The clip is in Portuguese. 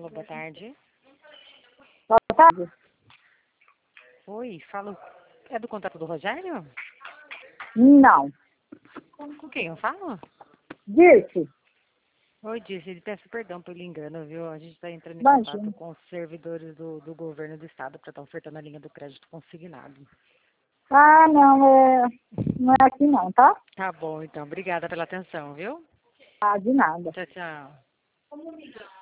Alô, boa tarde. Boa tarde. Oi, falo. É do contato do Rogério? Não. Com quem eu falo? Disse. Oi, disse, ele peço perdão pelo engano, viu? A gente está entrando em Imagina. contato com os servidores do governo do estado para estar ofertando a linha do crédito consignado. Ah, não é aqui não, tá? Tá bom, então. Obrigada pela atenção, viu? Ah, de nada. Tchau, tchau.